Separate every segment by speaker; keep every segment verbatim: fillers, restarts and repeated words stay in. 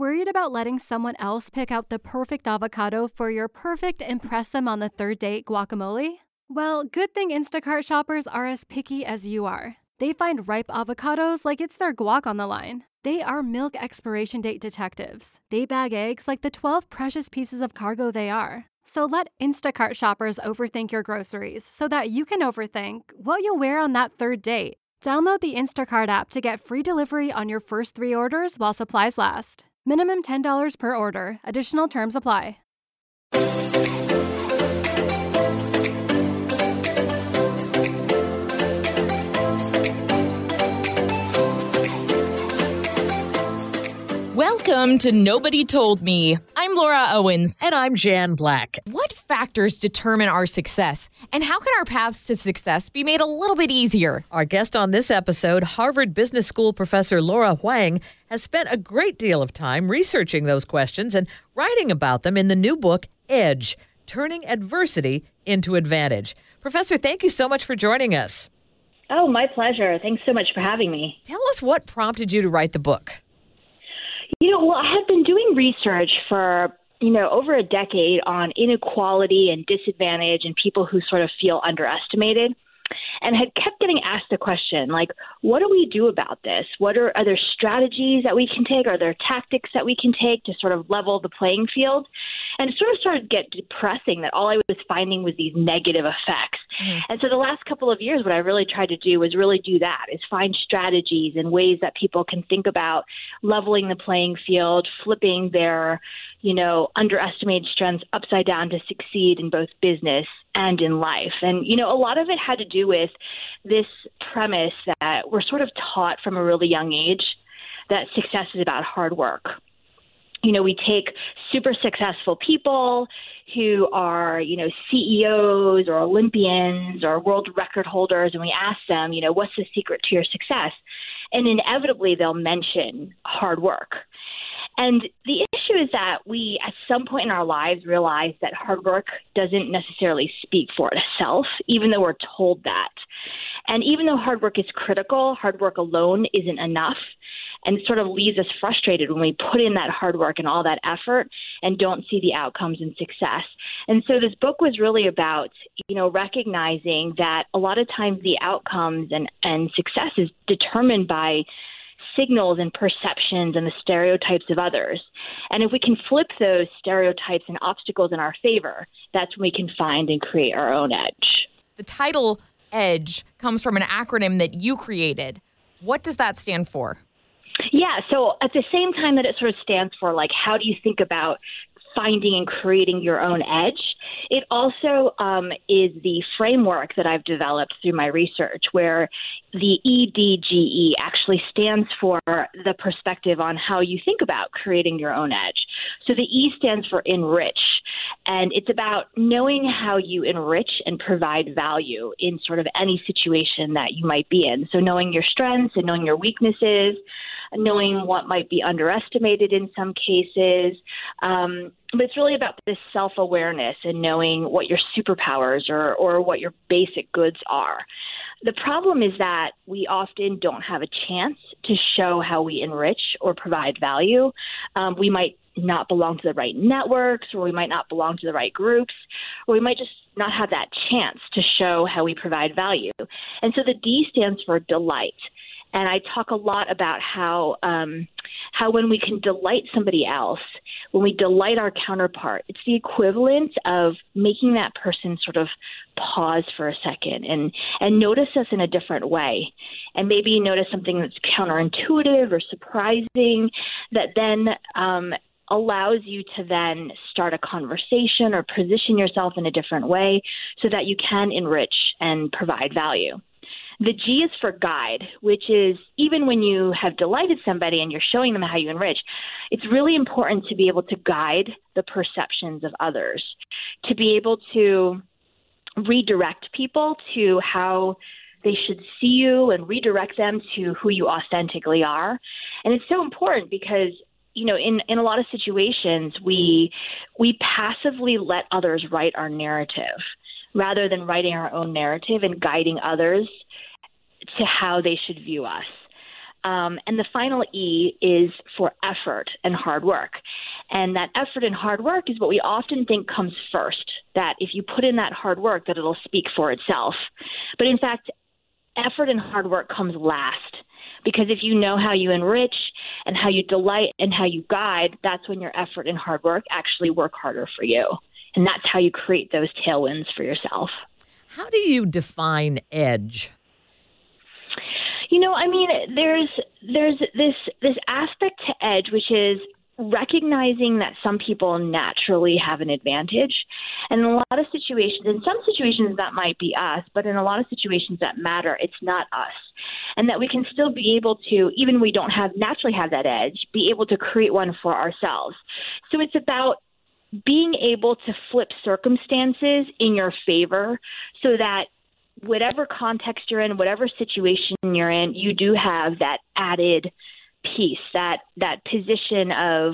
Speaker 1: Worried about letting someone else pick out the perfect avocado for your perfect impress them on the third date guacamole? Well, good thing Instacart shoppers are as picky as you are. They find ripe avocados like it's their guac on the line. They are milk expiration date detectives. They bag eggs like the twelve precious pieces of cargo they are. So let Instacart shoppers overthink your groceries so that you can overthink what you'll wear on that third date. Download the Instacart app to get free delivery on your first three orders while supplies last. Minimum ten dollars per order. Additional terms apply.
Speaker 2: Welcome to Nobody Told Me. I'm Laura Owens.
Speaker 3: And I'm Jan Black.
Speaker 2: What factors determine our success? And how can our paths to success be made a little bit easier?
Speaker 3: Our guest on this episode, Harvard Business School professor Laura Huang, has spent a great deal of time researching those questions and writing about them in the new book, Edge, Turning Adversity into Advantage. Professor, thank you so much for joining us.
Speaker 4: Oh, my pleasure. Thanks so much for having me.
Speaker 3: Tell us what prompted you to write the book.
Speaker 4: You know, well, I have been doing research for, you know, over a decade on inequality and disadvantage and people who sort of feel underestimated, and had kept getting asked the question, like, what do we do about this? What are, are there strategies that we can take? Are there tactics that we can take to sort of level the playing field? And it sort of started to get depressing that all I was finding was these negative effects. Mm-hmm. And so the last couple of years, what I really tried to do was really do that, is find strategies and ways that people can think about leveling the playing field, flipping their, you know, underestimated strengths upside down to succeed in both business and in life. And, you know, a lot of it had to do with this premise that we're sort of taught from a really young age that success is about hard work. You know, we take super successful people who are, you know, C E Os or Olympians or world record holders, and we ask them, you know, what's the secret to your success? And inevitably they'll mention hard work. And the issue is that we, at some point in our lives, realize that hard work doesn't necessarily speak for itself, even though we're told that. And even though hard work is critical, hard work alone isn't enough. And it sort of leaves us frustrated when we put in that hard work and all that effort and don't see the outcomes and success. And so this book was really about, you know, recognizing that a lot of times the outcomes and, and success is determined by signals and perceptions and the stereotypes of others. And if we can flip those stereotypes and obstacles in our favor, that's when we can find and create our own edge.
Speaker 2: The title EDGE comes from an acronym that you created. What does that stand for?
Speaker 4: Yeah, so at the same time that it sort of stands for, like, how do you think about finding and creating your own edge, it also um, is the framework that I've developed through my research, where the E D G E actually stands for the perspective on how you think about creating your own edge. So the E stands for enrich, and it's about knowing how you enrich and provide value in sort of any situation that you might be in. So knowing your strengths and knowing your weaknesses, knowing what might be underestimated in some cases. Um, but it's really about this self-awareness and knowing what your superpowers or, or what your basic goods are. The problem is that we often don't have a chance to show how we enrich or provide value. Um, we might not belong to the right networks, or we might not belong to the right groups, or we might just not have that chance to show how we provide value. And so the D stands for delight. And I talk a lot about how um, how when we can delight somebody else, when we delight our counterpart, it's the equivalent of making that person sort of pause for a second and, and notice us in a different way. And maybe notice something that's counterintuitive or surprising that then um, allows you to then start a conversation or position yourself in a different way so that you can enrich and provide value. The G is for guide, which is even when you have delighted somebody and you're showing them how you enrich, it's really important to be able to guide the perceptions of others, to be able to redirect people to how they should see you and redirect them to who you authentically are. And it's so important because, you know, in, in a lot of situations, we we passively let others write our narrative rather than writing our own narrative and guiding others to how they should view us. Um, and the final E is for effort and hard work. And that effort and hard work is what we often think comes first, that if you put in that hard work, that it'll speak for itself. But in fact, effort and hard work comes last. Because if you know how you enrich and how you delight and how you guide, that's when your effort and hard work actually work harder for you. And that's how you create those tailwinds for yourself.
Speaker 3: How do you define edge?
Speaker 4: You know, I mean, there's there's this this aspect to edge, which is recognizing that some people naturally have an advantage. And in a lot of situations, in some situations that might be us, but in a lot of situations that matter, it's not us. And that we can still be able to, even when we don't have naturally have that edge, be able to create one for ourselves. So it's about being able to flip circumstances in your favor so that whatever context you're in, whatever situation you're in, you do have that added piece, that that position of,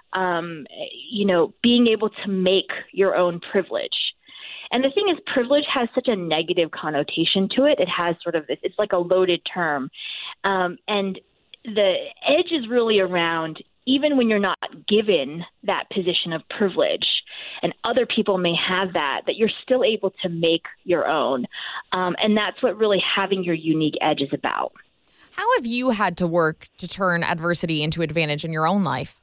Speaker 4: um, you know, being able to make your own privilege. And the thing is, privilege has such a negative connotation to it. It has sort of this, it's like a loaded term. Um, and the edge is really around, even when you're not given that position of privilege, and other people may have that, that you're still able to make your own. Um, and that's what really having your unique edge is about.
Speaker 2: How have you had to work to turn adversity into advantage in your own life?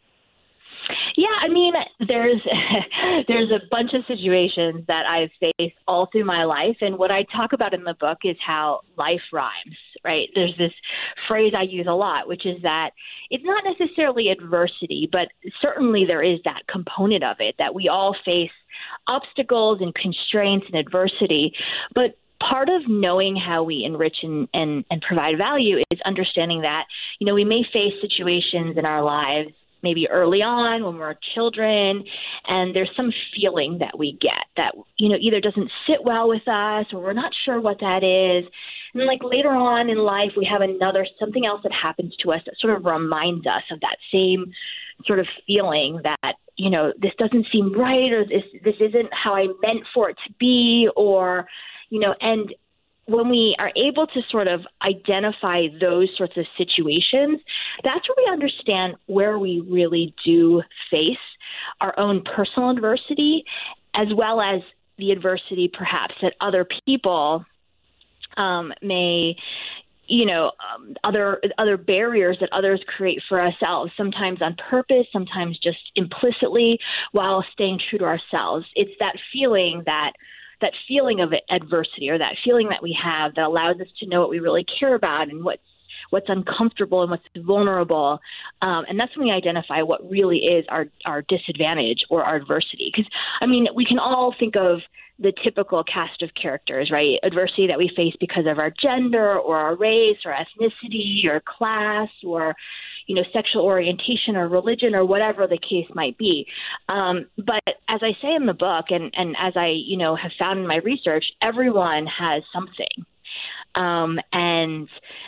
Speaker 4: Yeah, I mean, there's there's a bunch of situations that I've faced all through my life. And what I talk about in the book is how life rhymes, right? There's this phrase I use a lot, which is that it's not necessarily adversity, but certainly there is that component of it, that we all face obstacles and constraints and adversity. But part of knowing how we enrich and, and, and provide value is understanding that, you know, we may face situations in our lives maybe early on when we're children, and there's some feeling that we get that, you know, either doesn't sit well with us or we're not sure what that is. And like later on in life, we have another, something else that happens to us that sort of reminds us of that same sort of feeling that, you know, this doesn't seem right, or this, this isn't how I meant for it to be, or, you know, and when we are able to sort of identify those sorts of situations, that's where we understand where we really do face our own personal adversity, as well as the adversity perhaps that other people um, may, you know, um, other other barriers that others create for ourselves, sometimes on purpose, sometimes just implicitly, while staying true to ourselves. It's that feeling that that feeling of adversity, or that feeling that we have that allows us to know what we really care about and what's what's uncomfortable and what's vulnerable. Um, and that's when we identify what really is our, our disadvantage or our adversity. Because, I mean, we can all think of the typical cast of characters, right? Adversity that we face because of our gender or our race or ethnicity or class or, you know, sexual orientation or religion or whatever the case might be. Um, but as I say in the book, and, and as I, you know, have found in my research, everyone has something. Um, and,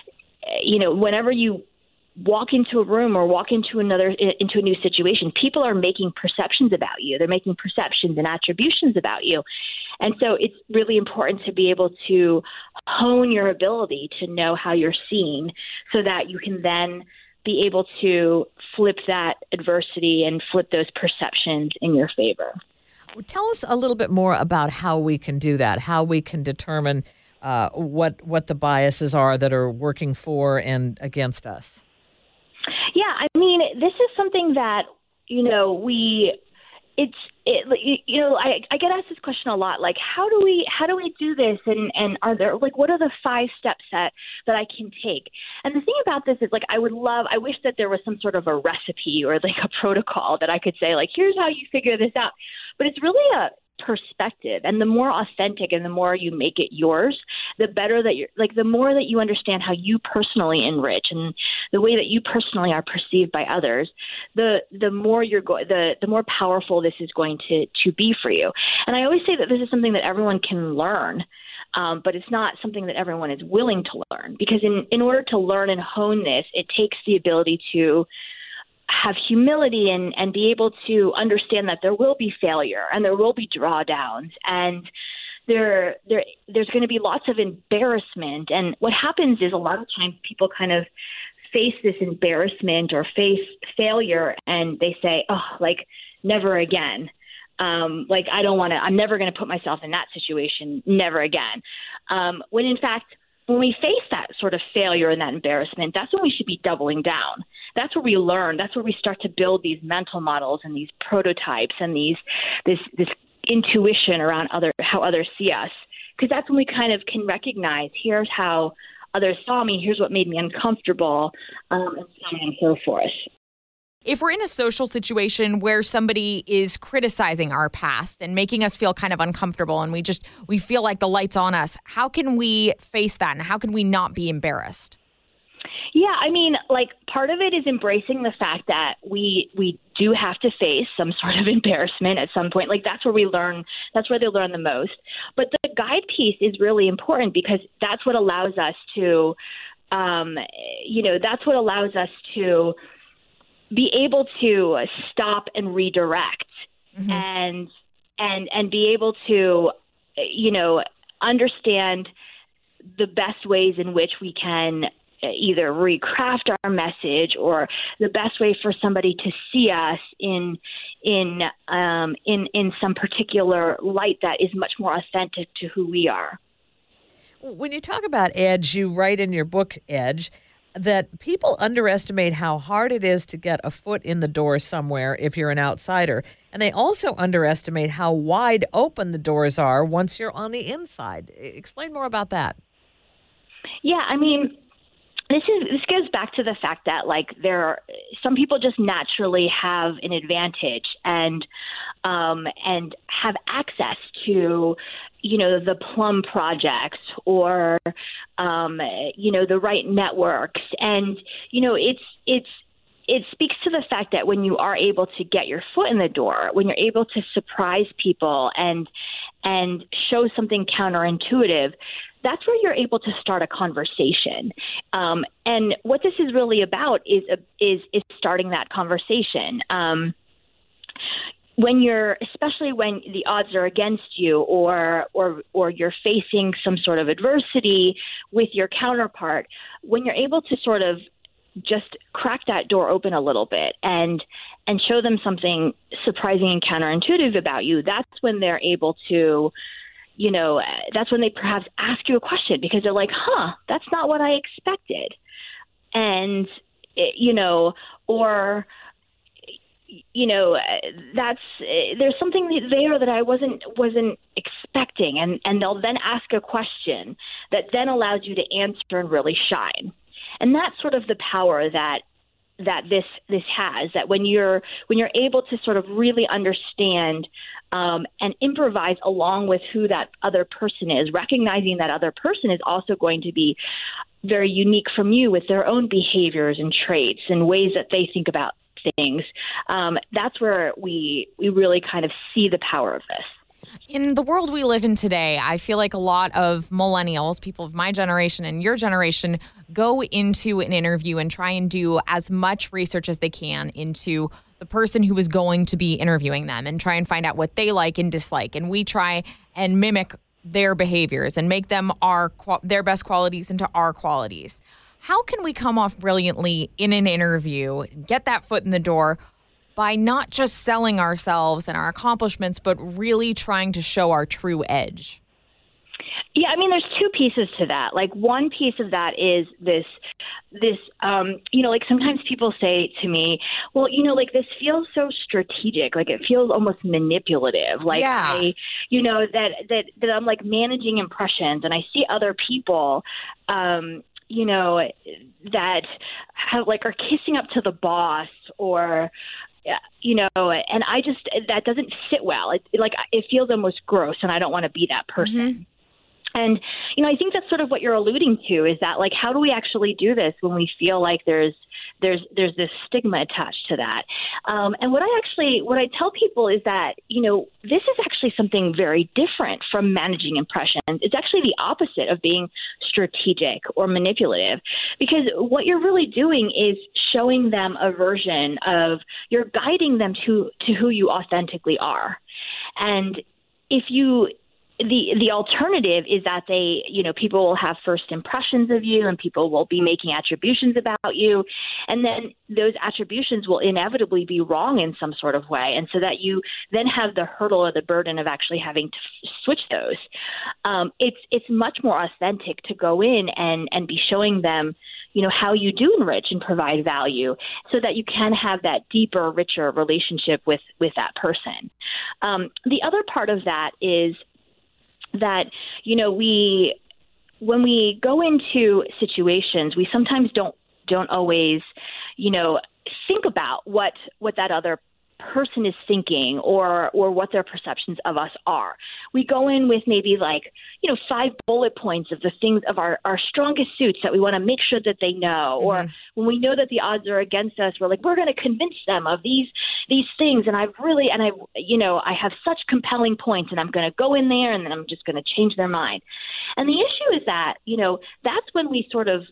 Speaker 4: you know, whenever you walk into a room or walk into another, into a new situation, people are making perceptions about you. They're making perceptions and attributions about you. And so it's really important to be able to hone your ability to know how you're seen so that you can then be able to flip that adversity and flip those perceptions in your favor.
Speaker 3: Tell us a little bit more about how we can do that, how we can determine uh, what what the biases are that are working for and against us.
Speaker 4: Yeah, I mean, this is something that, you know, we, it's, it, you know, I, I get asked this question a lot, like, how do we, how do we do this? And, and are there, like, what are the five steps that, that I can take? And the thing about this is, like, I would love, I wish that there was some sort of a recipe or like a protocol that I could say, like, here's how you figure this out. But it's really a perspective, and the more authentic and the more you make it yours, the better that you're, like, the more that you understand how you personally enrich and the way that you personally are perceived by others, the the more you're going, the the more powerful this is going to to be for you. And I always say that this is something that everyone can learn, um, but it's not something that everyone is willing to learn, because in in order to learn and hone this, it takes the ability to have humility and, and be able to understand that there will be failure and there will be drawdowns, and there, there, there's going to be lots of embarrassment. And what happens is a lot of times people kind of face this embarrassment or face failure and they say, oh, like, never again. Um, like, I don't want to, I'm never going to put myself in that situation, never again. Um, when in fact, when we face that sort of failure and that embarrassment, that's when we should be doubling down. That's where we learn. That's where we start to build these mental models and these prototypes and these this this intuition around other how others see us. Because that's when we kind of can recognize, here's how others saw me, here's what made me uncomfortable, um, and so on and so forth.
Speaker 2: If we're in a social situation where somebody is criticizing our past and making us feel kind of uncomfortable and we just we feel like the light's on us, how can we face that and how can we not be embarrassed?
Speaker 4: Yeah, I mean, like, part of it is embracing the fact that we we do have to face some sort of embarrassment at some point. Like, that's where we learn, that's where they learn the most. But the guide piece is really important because that's what allows us to, um, you know, that's what allows us to be able to stop and redirect mm-hmm. and and and be able to, you know, understand the best ways in which we can either recraft our message or the best way for somebody to see us in in um, in in some particular light that is much more authentic to who we are.
Speaker 3: When you talk about edge, you write in your book, Edge, that people underestimate how hard it is to get a foot in the door somewhere if you're an outsider. And they also underestimate how wide open the doors are once you're on the inside. Explain more about that.
Speaker 4: Yeah, I mean, This is this goes back to the fact that, like, there are some people just naturally have an advantage and um, and have access to, you know, the plum projects or um, you know, the right networks, and you know, it's it's it speaks to the fact that when you are able to get your foot in the door, when you're able to surprise people and and show something counterintuitive, that's where you're able to start a conversation. Um, and what this is really about is is is starting that conversation. Um, when you're, especially when the odds are against you, or or or you're facing some sort of adversity with your counterpart, when you're able to sort of just crack that door open a little bit and and show them something surprising and counterintuitive about you, that's when they're able to, you know, that's when they perhaps ask you a question because they're like, huh, that's not what I expected. And, you know, or, you know, that's, there's something there that I wasn't, wasn't expecting. And, and they'll then ask a question that then allows you to answer and really shine. And that's sort of the power that that this this has, that when you're when you're able to sort of really understand um, and improvise along with who that other person is, recognizing that other person is also going to be very unique from you with their own behaviors and traits and ways that they think about things, um, that's where we we really kind of see the power of this.
Speaker 2: In the world we live in today, I feel like a lot of millennials, people of my generation and your generation, go into an interview and try and do as much research as they can into the person who is going to be interviewing them and try and find out what they like and dislike. And we try and mimic their behaviors and make them our their best qualities into our qualities. How can we come off brilliantly in an interview, get that foot in the door, by not just selling ourselves and our accomplishments, but really trying to show our true edge?
Speaker 4: Yeah, I mean, there's two pieces to that. Like, one piece of that is this, this, um, you know, like sometimes people say to me, well, you know, like this feels so strategic, like it feels almost manipulative. Like,
Speaker 2: yeah.
Speaker 4: I, you know, that, that, that I'm like managing impressions and I see other people, um, you know, that have like are kissing up to the boss or, you know, and I just, that doesn't sit well. It, it like, it feels almost gross and I don't want to be that person. Mm-hmm. And, you know, I think that's sort of what you're alluding to is that, like, how do we actually do this when we feel like there's, there's, there's this stigma attached to that? Um, and what I actually, what I tell people is that, you know, this is actually something very different from managing impressions. It's actually the opposite of being strategic or manipulative, because what you're really doing is showing them a version of, you're guiding them to, to who you authentically are. And if you, the the alternative is that they, you know, people will have first impressions of you and people will be making attributions about you. And then those attributions will inevitably be wrong in some sort of way. And so that you then have the hurdle or the burden of actually having to f- switch those. Um, it's it's much more authentic to go in and, and be showing them, you know, how you do enrich and provide value so that you can have that deeper, richer relationship with, with that person. Um, the other part of that is that, you know, we, when we go into situations, we sometimes don't, don't always, you know, think about what, what that other person is thinking or or what their perceptions of us are. We go in with maybe like, you know, five bullet points of the things of our, our strongest suits that we want to make sure that they know. Mm-hmm. Or when we know that the odds are against us, we're like, we're going to convince them of these these things. And I've really, and I, you know, I have such compelling points and I'm going to go in there and then I'm just going to change their mind. And the issue is that, you know, that's when we sort of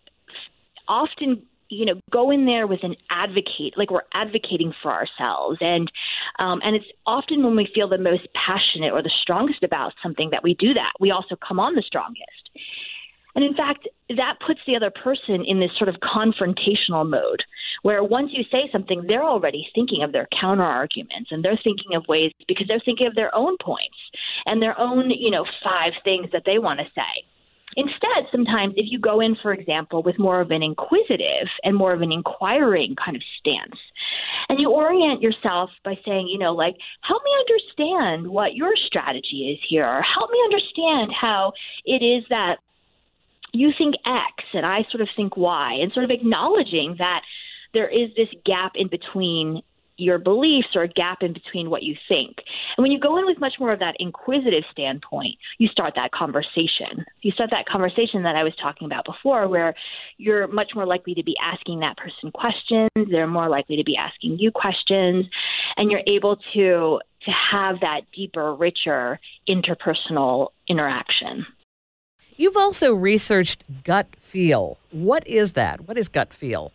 Speaker 4: often you know, go in there with an advocate, like we're advocating for ourselves. And um, and it's often when we feel the most passionate or the strongest about something that we do that. We also come on the strongest. And in fact, that puts the other person in this sort of confrontational mode where once you say something, they're already thinking of their counter arguments and they're thinking of ways because they're thinking of their own points and their own, you know, five things that they want to say. Instead, sometimes if you go in, for example, with more of an inquisitive and more of an inquiring kind of stance, and you orient yourself by saying, you know, like, help me understand what your strategy is here, or help me understand how it is that you think X and I sort of think Y, and sort of acknowledging that there is this gap in between your beliefs or a gap in between what you think. And when you go in with much more of that inquisitive standpoint, you start that conversation. You start that conversation that I was talking about before, where you're much more likely to be asking that person questions. They're more likely to be asking you questions, and you're able to to have that deeper, richer interpersonal interaction.
Speaker 3: You've also researched gut feel. What is that? What is gut feel?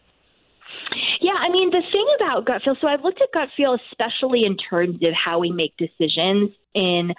Speaker 4: Yeah, I mean, the thing about gut feel, so I've looked at gut feel especially in terms of how we make decisions in,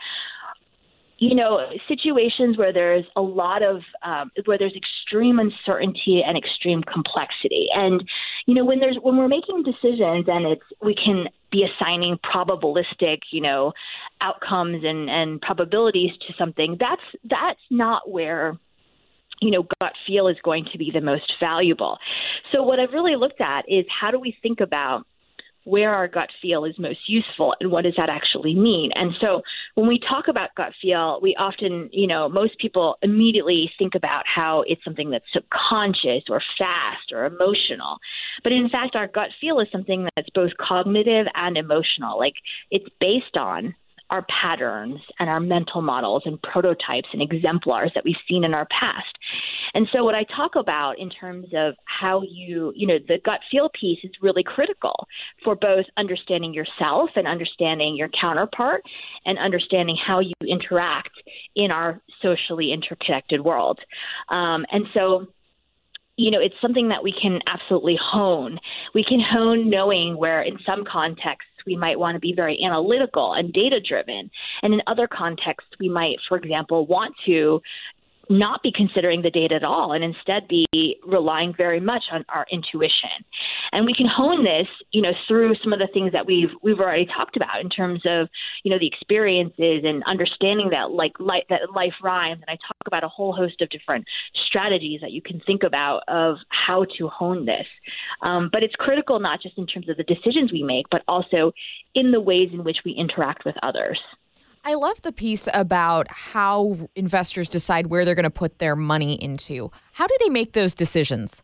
Speaker 4: you know, situations where there's a lot of, um, where there's extreme uncertainty and extreme complexity. And, you know, when there's, when we're making decisions and it's, we can be assigning probabilistic, you know, outcomes and, and probabilities to something, that's, that's not where, you know, gut feel is going to be the most valuable. So what I've really looked at is how do we think about where our gut feel is most useful and what does that actually mean? And so when we talk about gut feel, we often, you know, most people immediately think about how it's something that's subconscious or fast or emotional. But in fact, our gut feel is something that's both cognitive and emotional. Like it's based on our patterns and our mental models and prototypes and exemplars that we've seen in our past. And so what I talk about in terms of how you, you know, the gut feel piece is really critical for both understanding yourself and understanding your counterpart and understanding how you interact in our socially interconnected world. Um, and so you know, it's something that we can absolutely hone. We can hone knowing where in some contexts we might want to be very analytical and data-driven. And in other contexts, we might, for example, want to not be considering the data at all and instead be relying very much on our intuition. And we can hone this, you know, through some of the things that we've we've already talked about in terms of, you know, the experiences and understanding that like life, that life rhymes. And I talk about a whole host of different strategies that you can think about of how to hone this. Um, but it's critical not just in terms of the decisions we make, but also in the ways in which we interact with others.
Speaker 2: I love the piece about how investors decide where they're going to put their money into. How do they make those decisions?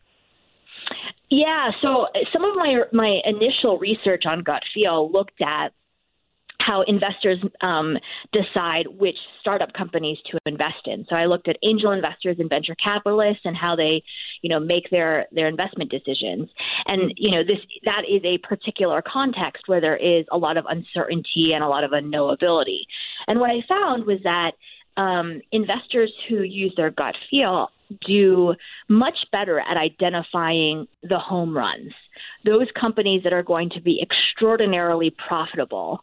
Speaker 4: Yeah, so some of my my initial research on gut feel looked at how investors um, decide which startup companies to invest in. So I looked at angel investors and venture capitalists and how they, you know, make their, their investment decisions. And, you know, this that is a particular context where there is a lot of uncertainty and a lot of unknowability. And what I found was that um, investors who use their gut feel do much better at identifying the home runs, those companies that are going to be extraordinarily profitable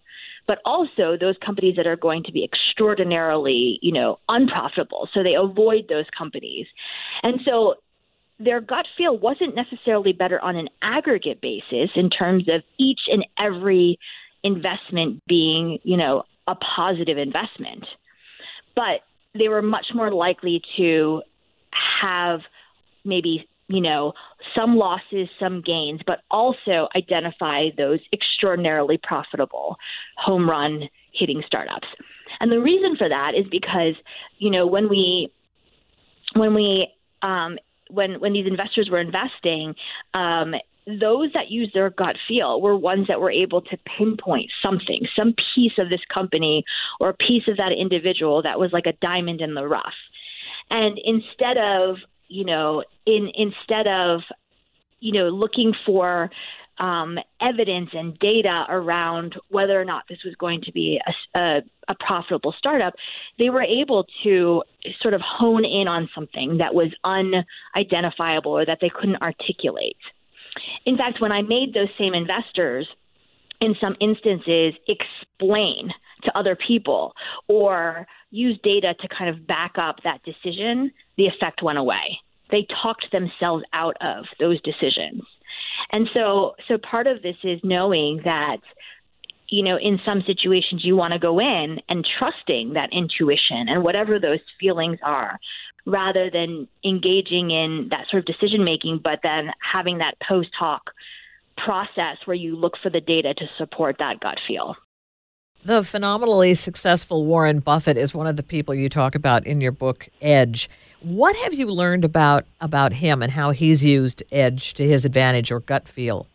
Speaker 4: but also those companies that are going to be extraordinarily, you know, unprofitable. So they avoid those companies. And so their gut feel wasn't necessarily better on an aggregate basis in terms of each and every investment being, you know, a positive investment. But they were much more likely to have maybe, you know, some losses, some gains, but also identify those extraordinarily profitable home run hitting startups. And the reason for that is because, you know, when we, when we, um, when, when these investors were investing, um, those that used their gut feel were ones that were able to pinpoint something, some piece of this company or a piece of that individual that was like a diamond in the rough. And instead of, you know, in instead of, you know, looking for um, evidence and data around whether or not this was going to be a, a, a profitable startup, they were able to sort of hone in on something that was unidentifiable or that they couldn't articulate. In fact, when I made those same investors, in some instances, explain to other people or use data to kind of back up that decision, the effect went away. They talked themselves out of those decisions. And so, so part of this is knowing that, you know, in some situations you want to go in and trusting that intuition and whatever those feelings are, rather than engaging in that sort of decision making, but then having that post hoc process where you look for the data to support that gut feel.
Speaker 3: The phenomenally successful Warren Buffett is one of the people you talk about in your book, Edge. What have you learned about about him and how he's used Edge to his advantage or gut feel?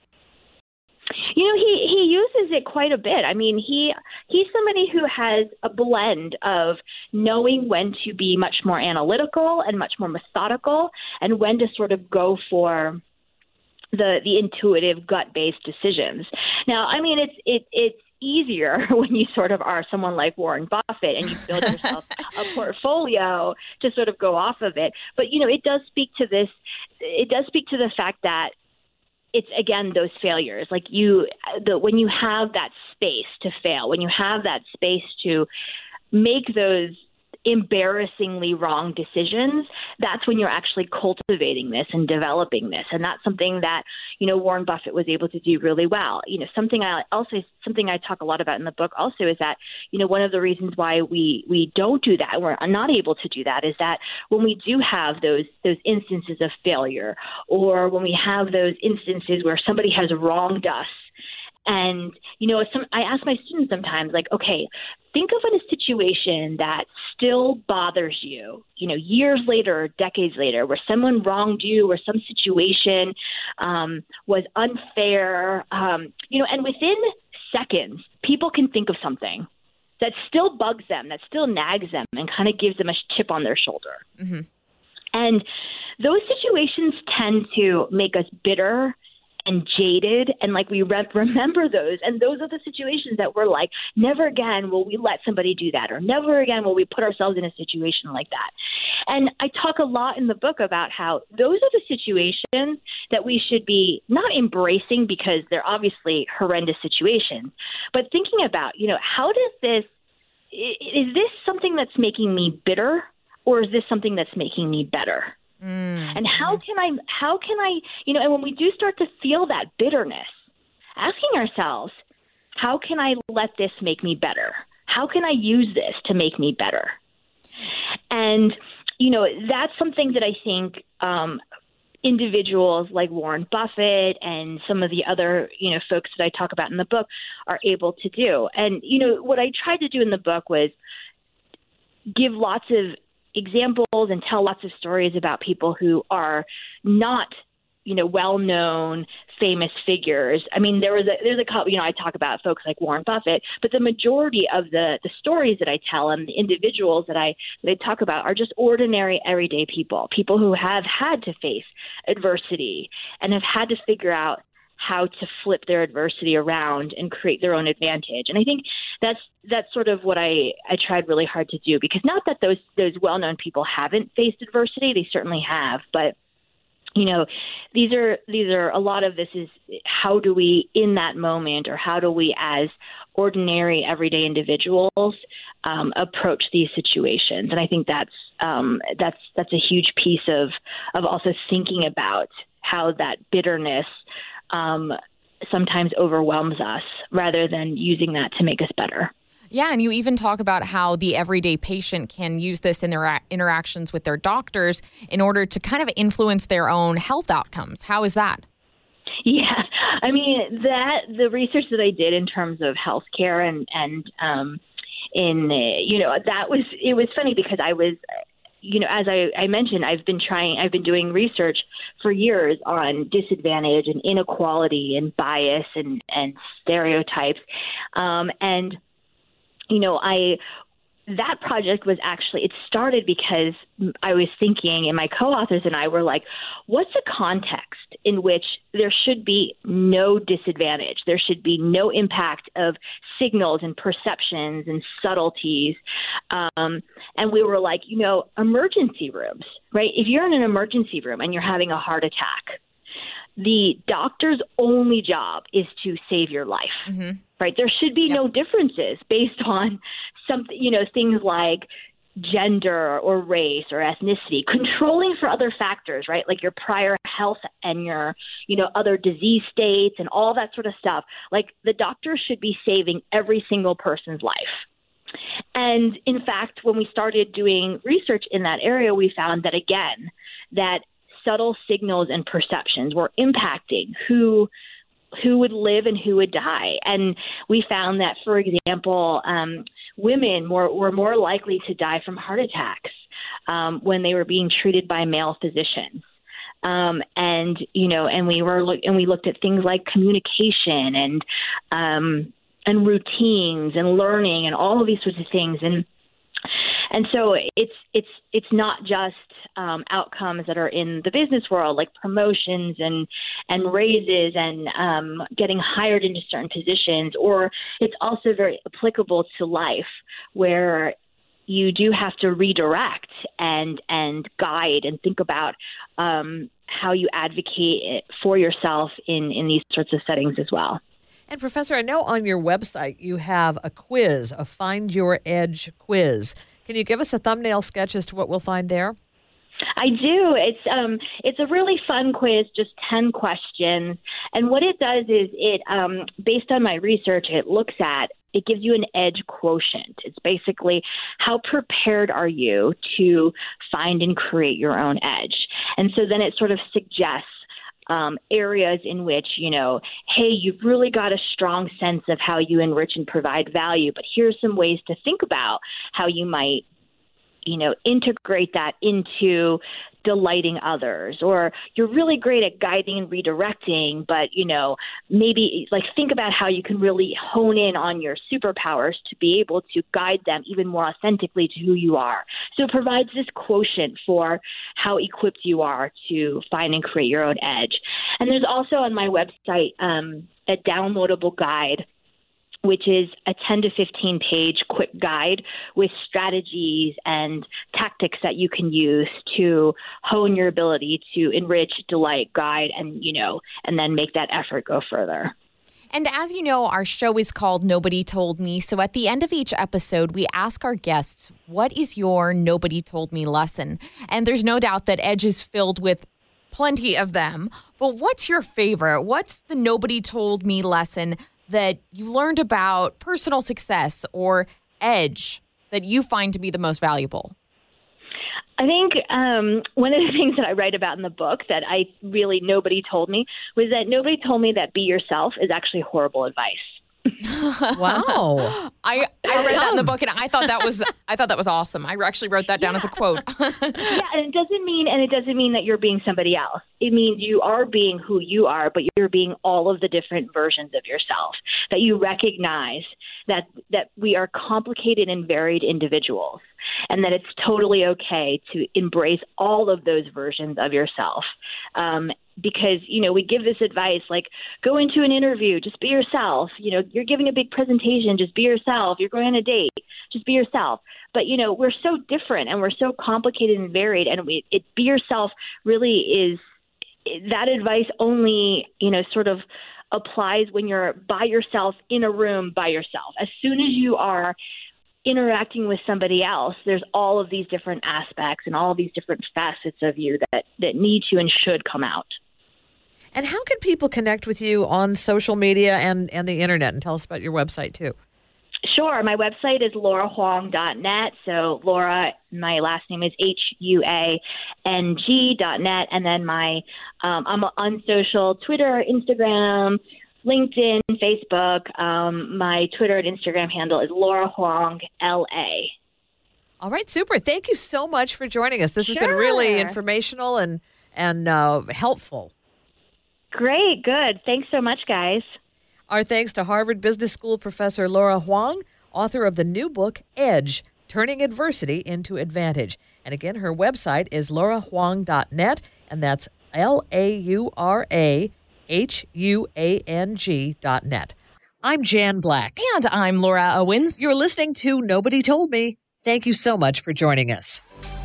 Speaker 4: You know, he, he uses it quite a bit. I mean, he he's somebody who has a blend of knowing when to be much more analytical and much more methodical and when to sort of go for the the intuitive gut-based decisions. Now, I mean, it's it it's easier when you sort of are someone like Warren Buffett and you build yourself a portfolio to sort of go off of it. But, you know, it does speak to this, it does speak to the fact that it's, again, those failures. Like you, the, when you have that space to fail, when you have that space to make those embarrassingly wrong decisions, that's when you're actually cultivating this and developing this. And that's something that, you know, Warren Buffett was able to do really well. You know, something I also, something I talk a lot about in the book also is that, you know, one of the reasons why we, we don't do that, we're not able to do that, is that when we do have those, those instances of failure, or when we have those instances where somebody has wronged us, and, you know, some, I ask my students sometimes, like, okay, think of a situation that still bothers you, you know, years later or decades later, where someone wronged you, where some situation um, was unfair, um, you know, and within seconds, people can think of something that still bugs them, that still nags them and kind of gives them a chip on their shoulder. Mm-hmm. And those situations tend to make us bitter and jaded, and like we re- remember those, and those are the situations that we're like, never again will we let somebody do that, or never again will we put ourselves in a situation like that. And I talk a lot in the book about how those are the situations that we should be not embracing because they're obviously horrendous situations, but thinking about, you know, how does this, is this something that's making me bitter, or is this something that's making me better? Mm. And how can I, how can I, you know, and when we do start to feel that bitterness, asking ourselves, how can I let this make me better? How can I use this to make me better? And, you know, that's something that I think um, individuals like Warren Buffett and some of the other, you know, folks that I talk about in the book are able to do. And, you know, what I tried to do in the book was give lots of examples and tell lots of stories about people who are not, you know, well-known, famous figures. I mean, there was a, there's a couple, you know, I talk about folks like Warren Buffett, but the majority of the, the stories that I tell and the individuals that I, that I talk about are just ordinary, everyday people, people who have had to face adversity and have had to figure out how to flip their adversity around and create their own advantage. And I think that's that's sort of what I, I tried really hard to do, because not that those those well-known people haven't faced adversity, they certainly have, but you know, these are these are a lot of this is how do we in that moment, or how do we as ordinary everyday individuals um, approach these situations? And I think that's um, that's that's a huge piece of of also thinking about how that bitterness um, sometimes overwhelms us, rather than using that to make us better.
Speaker 2: Yeah, and you even talk about how the everyday patient can use this in their a- interactions with their doctors in order to kind of influence their own health outcomes. How is that?
Speaker 4: Yeah, I mean, that the research that I did in terms of healthcare and and um, in uh, you know that was it was funny because I was. You know, as I, I mentioned, I've been trying, I've been doing research for years on disadvantage and inequality and bias and, and stereotypes. Um, and, you know, I, that project was actually, it started because I was thinking, and my co-authors and I were like, what's a context in which there should be no disadvantage? There should be no impact of signals and perceptions and subtleties. Um, and we were like, you know, emergency rooms, right? If you're in an emergency room and you're having a heart attack, the doctor's only job is to save your life, mm-hmm. right? There should be yep. no differences based on something, you know, things like gender or race or ethnicity, controlling for other factors, right? Like your prior health and your, you know, other disease states and all that sort of stuff. Like the doctor should be saving every single person's life. And in fact, when we started doing research in that area, we found that, again, that subtle signals and perceptions were impacting who who would live and who would die. And we found that, for example, um, women were, were more likely to die from heart attacks um, when they were being treated by male physicians. Um, and, you know, and we were look, and we looked at things like communication and um, and routines and learning and all of these sorts of things. And And so it's it's it's not just um, outcomes that are in the business world, like promotions and and raises and um, getting hired into certain positions, or it's also very applicable to life, where you do have to redirect and and guide and think about um, how you advocate for yourself in, in these sorts of settings as well.
Speaker 3: And Professor, I know on your website you have a quiz, a Find Your Edge quiz. Can you give us a thumbnail sketch as to what we'll find there?
Speaker 4: I do. It's um, it's a really fun quiz, just ten questions. And what it does is it, um, based on my research, it looks at, it gives you an edge quotient. It's basically how prepared are you to find and create your own edge. And so then it sort of suggests Um, areas in which, you know, hey, you've really got a strong sense of how you enrich and provide value, but here's some ways to think about how you might, you know, integrate that into delighting others. Or you're really great at guiding and redirecting, but, you know, maybe like think about how you can really hone in on your superpowers to be able to guide them even more authentically to who you are. So it provides this quotient for how equipped you are to find and create your own edge. And there's also on my website um, a downloadable guide, which is a ten to fifteen page quick guide with strategies and tactics that you can use to hone your ability to enrich, delight, guide, and, you know, and then make that effort go further.
Speaker 2: And as you know, our show is called Nobody Told Me. So at the end of each episode, we ask our guests, what is your Nobody Told Me lesson? And there's no doubt that Edge is filled with plenty of them. But what's your favorite? What's the Nobody Told Me lesson that you learned about personal success or edge that you find to be the most valuable?
Speaker 4: I think um, one of the things that I write about in the book that I really nobody told me was that nobody told me that be yourself is actually horrible advice.
Speaker 3: Wow.
Speaker 2: I, I read that in the book and I thought that was I thought that was awesome. I actually wrote that down yeah. as a quote.
Speaker 4: Yeah, and it doesn't mean and it doesn't mean that you're being somebody else. It means you are being who you are, but you're being all of the different versions of yourself. That you recognize that that we are complicated and varied individuals, and that it's totally okay to embrace all of those versions of yourself. Um, because, you know, we give this advice like, go into an interview, just be yourself. You know, you're giving a big presentation, just be yourself. You're going on a date, just be yourself. But, you know, we're so different and we're so complicated and varied. And we, it, be yourself really is that advice only, you know, sort of applies when you're by yourself in a room by yourself. As soon as you are interacting with somebody else, there's all of these different aspects and all of these different facets of you that, that need to and should come out.
Speaker 3: And how can people connect with you on social media and, and the internet? And tell us about your website, too.
Speaker 4: Sure. My website is laura huang dot net. So Laura, my last name is H U A N G dot net. And then my, um, I'm on social, Twitter, Instagram, LinkedIn, Facebook. Um, my Twitter and Instagram handle is Laura Huang, L A.
Speaker 3: All right, super. Thank you so much for joining us. This
Speaker 4: Sure.
Speaker 3: has been really informational and, and uh, helpful.
Speaker 4: Great. Good. Thanks so much, guys.
Speaker 3: Our thanks to Harvard Business School professor Laura Huang, author of the new book, Edge, Turning Adversity into Advantage. And again, her website is laura huang dot net, and that's L A U R A H U A N G dot net. I'm Jan Black.
Speaker 2: And I'm Laura Owens.
Speaker 3: You're listening to Nobody Told Me. Thank you so much for joining us.